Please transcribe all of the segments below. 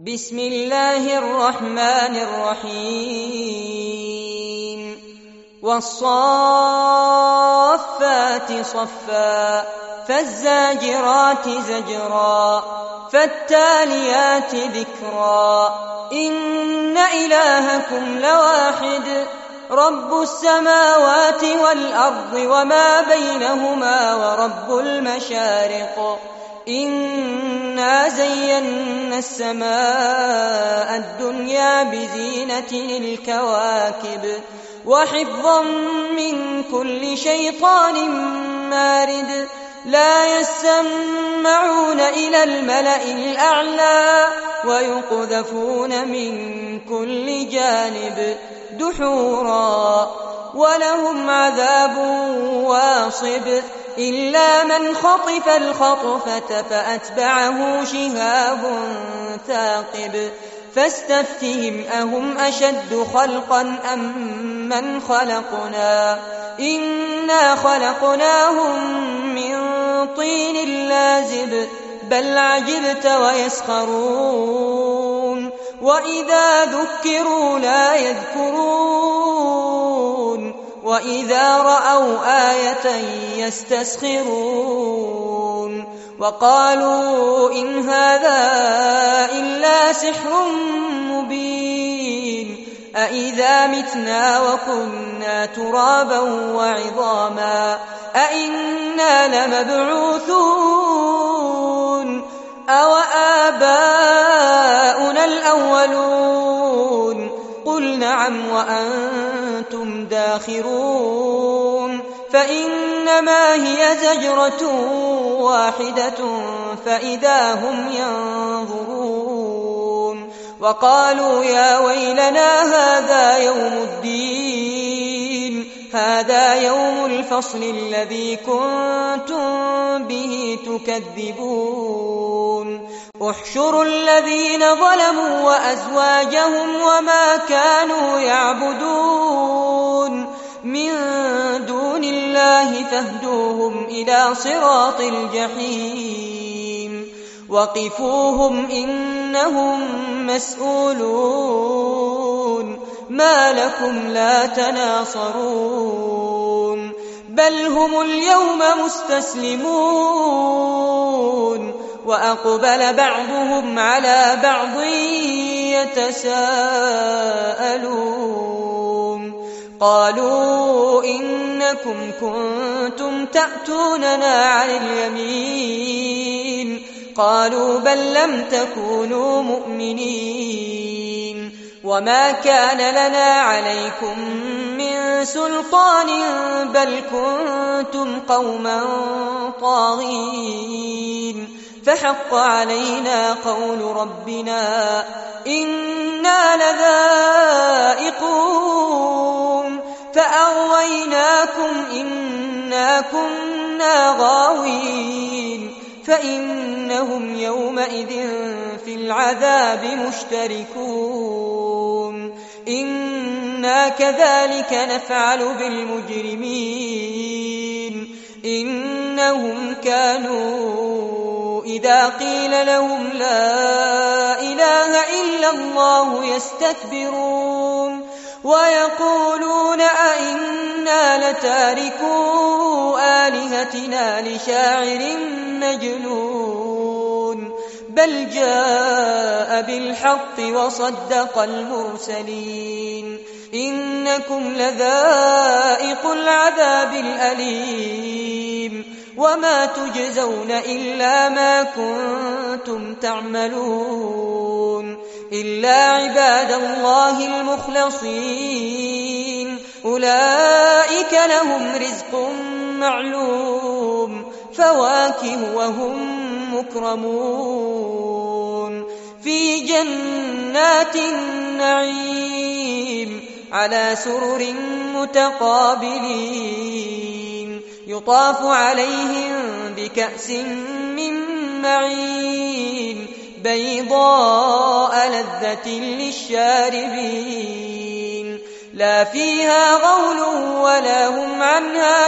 بسم الله الرحمن الرحيم والصافات صفا فالزاجرات زجرا فالتاليات ذكرا إن إلهكم لواحد رب السماوات والأرض وما بينهما ورب المشارق إنا زينا السماء الدنيا بزينة الكواكب وحفظا من كل شيطان مارد لا يسمعون إلى الملأ الأعلى ويقذفون من كل جانب دحورا ولهم عذاب واصب إلا من خطف الخطفة فأتبعه شهاب ثاقب فاستفتهم أهم أشد خلقا أم من خلقنا إنا خلقناهم من طين لازب بل عجبت ويسخرون وإذا ذكروا لا يذكرون وإذا رأوا آية يستسخرون وقالوا إن هذا إلا سحر مبين أإذا متنا وكنا ترابا وعظاما أإنا لمبعوثون أو آباؤنا الأولون قل نعم وأنتم داخرون فإنما هي زجرة واحدة فإذا هم ينظرون وقالوا يا ويلنا هذا يوم الدين هذا يوم الفصل الذي كنتم به تكذبون احشروا الذين ظلموا وأزواجهم وما كانوا يعبدون من دون الله فاهدوهم إلى صراط الجحيم وقفوهم إنهم مسؤولون ما لكم لا تناصرون بل هم اليوم مستسلمون وأقبل بعضهم على بعض يتساءلون قالوا إنكم كنتم تأتوننا عن اليمين قالوا بل لم تكونوا مؤمنين وما كان لنا عليكم من سلطان بل كنتم قوما طاغين فحق علينا قول ربنا إنا لذائقون فأغويناكم إنا كنا غاوين فإنهم يومئذ في العذاب مشتركون إنا كذلك نفعل بالمجرمين إنهم كانوا إذا قيل لهم لا إله إلا الله يستكبرون ويقولون أئنا لتاركو آلهتنا لشاعر مجنون بل جاء بالحق وصدق المرسلين إنكم لذائق العذاب الأليم وما تجزون إلا ما كنتم تعملون إلا عباد الله المخلصين أولئك لهم رزق معلوم فواكه وهم مكرمون في جنات النعيم على سرر متقابلين يطاف عليهم بكأس من معين بيضاء لذة للشاربين لا فيها غول ولا هم عنها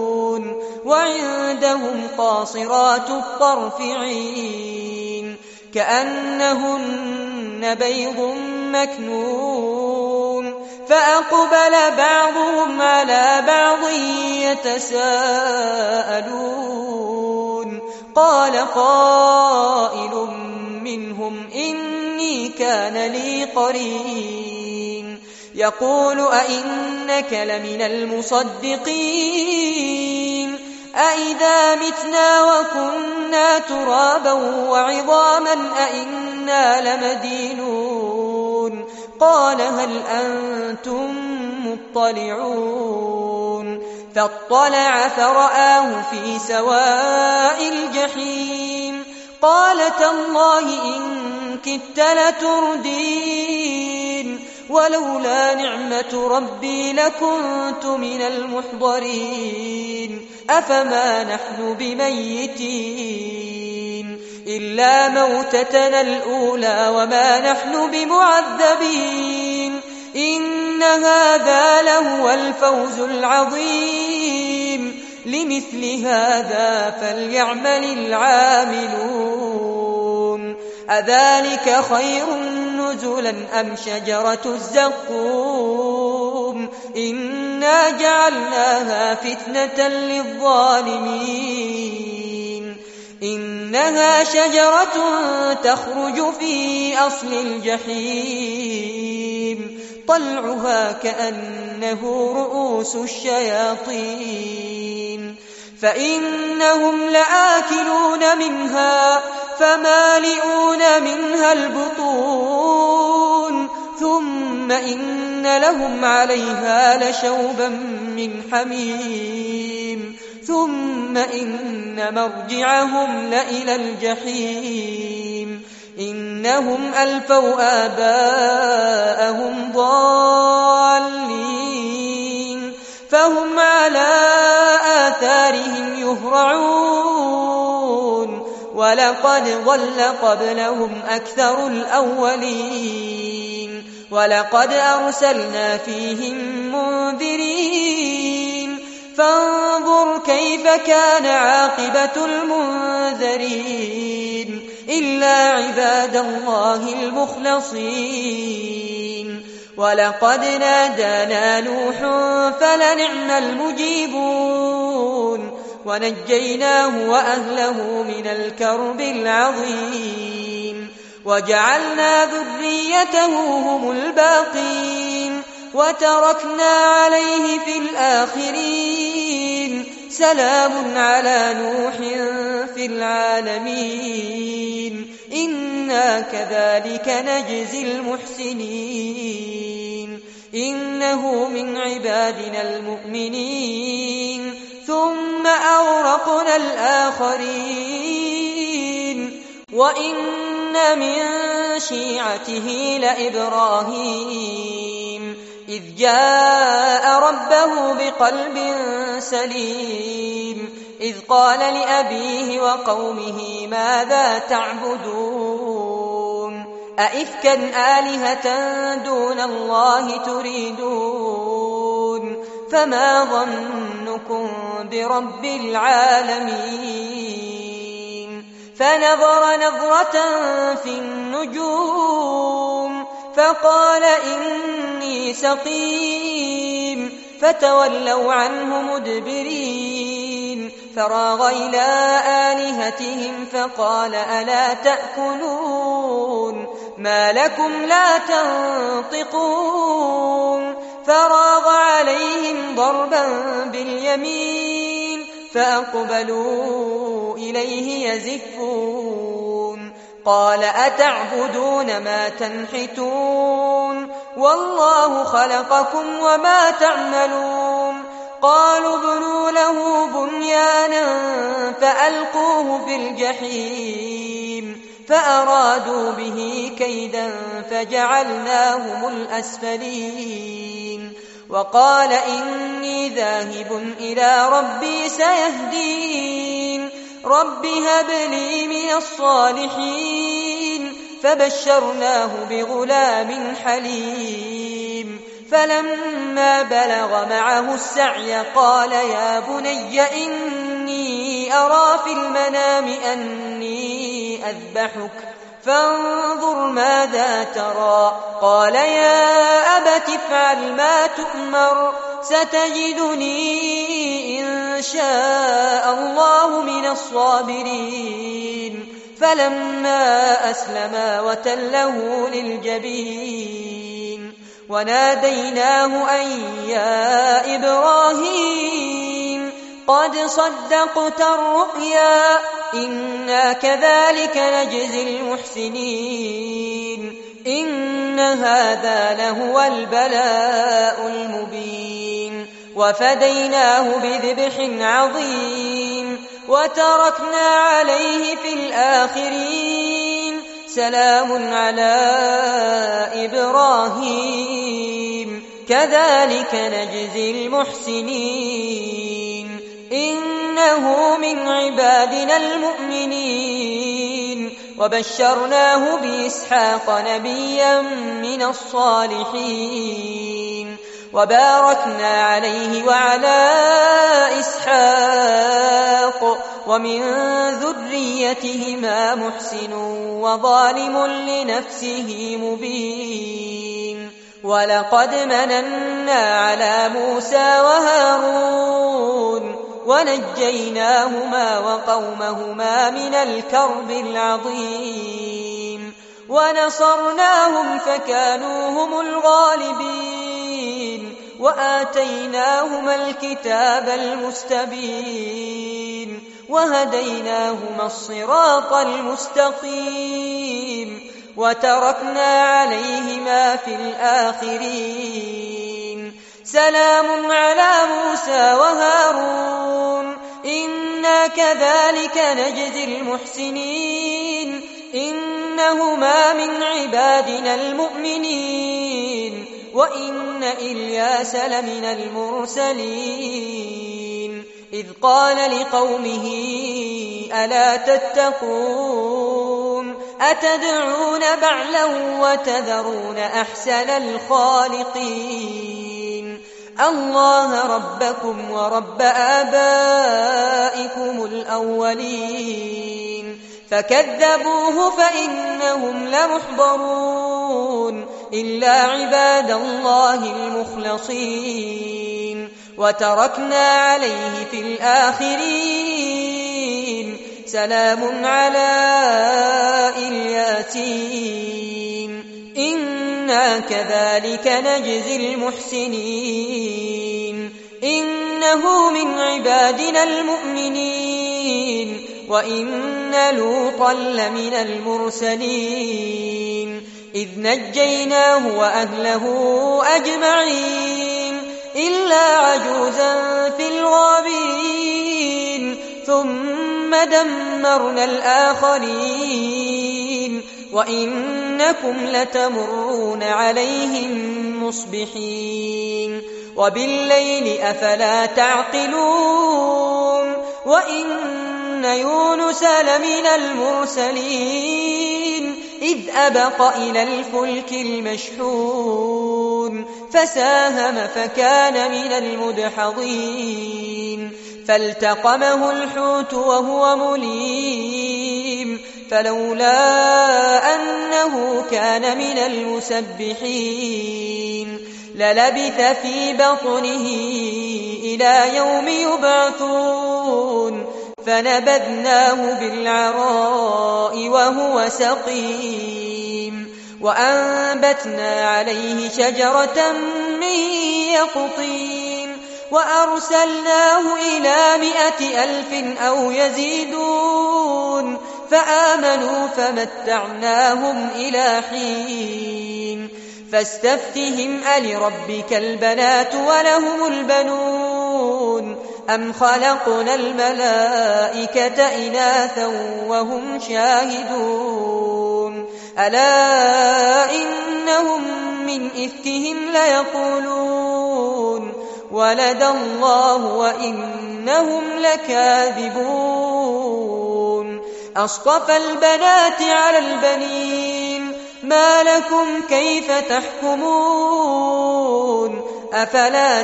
ينزفون وعندهم قاصرات الطرف عين كأنهن بيض مكنون فأقبل بعضهم على بعض يتساءلون قال قائل منهم إني كان لي قرين يقول أئنك لمن المصدقين أئذا متنا وكنا ترابا وعظاما أئنا لمدينون قال هل أنتم مطلعون فاطلع فرآه في سواء الجحيم قال تالله إن كدت لتردين ولولا نعمة ربي لكنت من المحضرين أفما نحن بميتين إلا موتتنا الأولى وما نحن بمعذبين إن هذا لهو الفوز العظيم لمثل هذا فليعمل العاملون أذلك خير نزلا أم شجرة الزقوم إنا جعلناها فتنة للظالمين إنها شجرة تخرج في أصل الجحيم طلعها كأنه رؤوس الشياطين فإنهم لآكلون منها فمالئون منها البطون ثم إن لهم عليها لشوبا من حميم ثم إن مرجعهم لإلى الجحيم إنهم ألفوا آباءهم ضالين فهم على آثارهم يهرعون ولقد ضل قبلهم أكثر الأولين ولقد أرسلنا فيهم منذرين فانظر كيف كان عاقبة المنذرين إلا عباد الله المخلصين ولقد نادانا نوح فلنعم المجيبون ونجيناه وأهله من الكرب العظيم وجعلنا ذريته هم الباقين وتركنا عليه في الآخرين سلام على نوح في العالمين إنا كذلك نجزي المحسنين إنه من عبادنا المؤمنين ثم أغرقنا الآخرين وإن من شيعته لإبراهيم إذ جاء ربه بقلب سليم إذ قال لأبيه وقومه ماذا تعبدون أئفكا آلهة دون الله تريدون فما ظنكم برب العالمين فنظر نظرة في النجوم فقال إني سقيم فتولوا عنه مدبرين فراغ إلى آلهتهم فقال ألا تأكلون ما لكم لا تنطقون فراغ عليهم ضربا باليمين فأقبلوا إليه يزفون قال أتعبدون ما تنحتون والله خلقكم وما تعملون قالوا ابنوا له بنيانا فألقوه في الجحيم فأرادوا به كيدا فجعلناهم الأسفلين وقال إني ذاهب إلى ربي سيهدين رب هب لي من الصالحين فبشرناه بغلام حليم فلما بلغ معه السعي قال يا بني إني أرى في المنام أني أذبحك فانظر ماذا ترى. قال يا أبت افعل ما تؤمر ستجدني إن شاء الله من الصابرين. فلما أسلما وتله للجبين وناديناه أن يا إبراهيم قد صدقت الرؤيا إنا كذلك نجزي المحسنين إن هذا لهو البلاء المبين. وفديناه بذبح عظيم وتركنا عليه في الآخرين سلام على إبراهيم كذلك نجزي المحسنين إنه من عبادنا المؤمنين. وبشرناه بإسحاق نبيا من الصالحين وباركنا عليه وعلى إسحاق ومن ذريتهما محسن وظالم لنفسه مبين. ولقد مننا على موسى وهارون ونجيناهما وقومهما من الكرب العظيم ونصرناهم فكانوا هم الغالبين وآتيناهما الكتاب المستبين وهديناهما الصراط المستقيم وتركنا عليهما في الآخرين سلام على موسى وهارون إنا كذلك نجزي المحسنين إنهما من عبادنا المؤمنين وإن إلياس لمن المرسلين إذ قال لقومه ألا تتقون أتدعون بعلا وتذرون أحسن الخالقين الله ربكم ورب آبائكم الأولين فكذبوه فإنهم لمحضرون إلا عباد الله المخلصين وتركنا عليه في الآخرين سلام على الياسين إنا كذلك نجزي المحسنين إنه من عبادنا المؤمنين وإن لوطا لمن المرسلين إذ نجيناه وأهله أجمعين إلا عجوزا في الغابرين ثم دمرنا الآخرين وإنكم لتمرون عليهم مصبحين وبالليل أفلا تعقلون وإن يونس لمن المرسلين إذ أبق إلى الفلك المشحون فساهم فكان من المدحضين فالتقمه الحوت وهو مليم فلولا أنه كان من المسبحين للبث في بطنه إلى يوم يبعثون فنبذناه بالعراء وهو سقيم وأنبتنا عليه شجرة من يقطين وأرسلناه إلى 100,000 أو يزيدون فآمنوا فمتعناهم إلى حين فاستفتهم ألربك البنات ولهم البنون أم خلقنا الملائكة إناثا وهم شاهدون ألا إنهم من إفكهم ليقولون ولد الله وإنهم لكاذبون أصطفى البنات على البنين ما لكم كيف تحكمون أفلا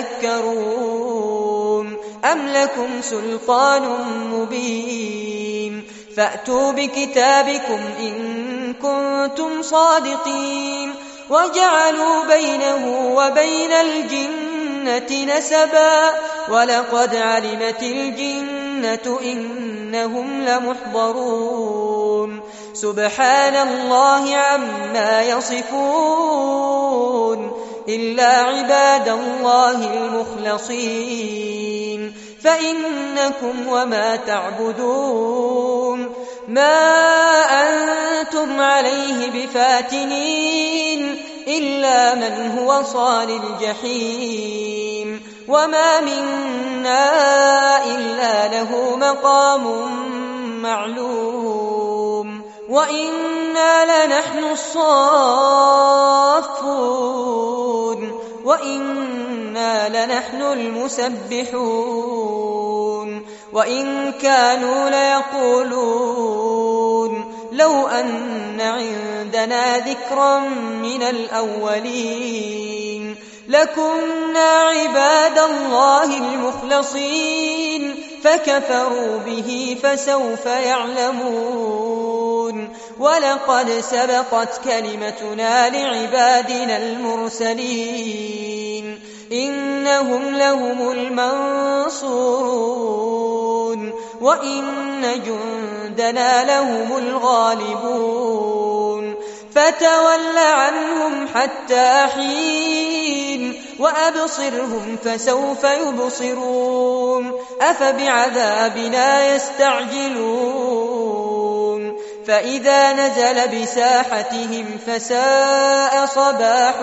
تذكرون أم لكم سلطان مبين فأتوا بكتابكم إن كنتم صادقين وجعلوا بينه وبين الجنة نسبا ولقد علمت الجنة إنهم لمحضرون سبحان الله عما يصفون إلا عباد الله المخلصين فإنكم وما تعبدون ما أنتم عليه بفاتنين إلا من هو صال الجحيم وما منا إلا له مقام معلوم وإنا لنحن الصافون وإنا لنحن المسبحون وإن كانوا ليقولون لو أن عندنا ذكرا من الأولين لكنا عباد الله المخلصين فكفروا به فسوف يعلمون ولقد سبقت كلمتنا لعبادنا المرسلين إنهم لهم المنصورون وإن جندنا لهم الغالبون فتول عنهم حتى حين وأبصرهم فسوف يبصرون أفبعذابنا يستعجلون فإذا نزل بساحتهم فساء صباح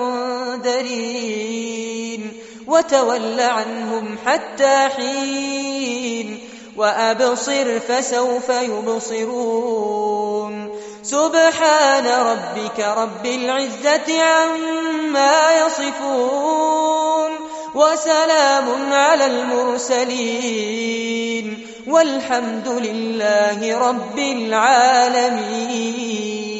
المنذرين وتول عنهم حتى حين وأبصر فسوف يبصرون سبحان ربك رب العزة عما يصفون وسلام على المرسلين والحمد لله رب العالمين.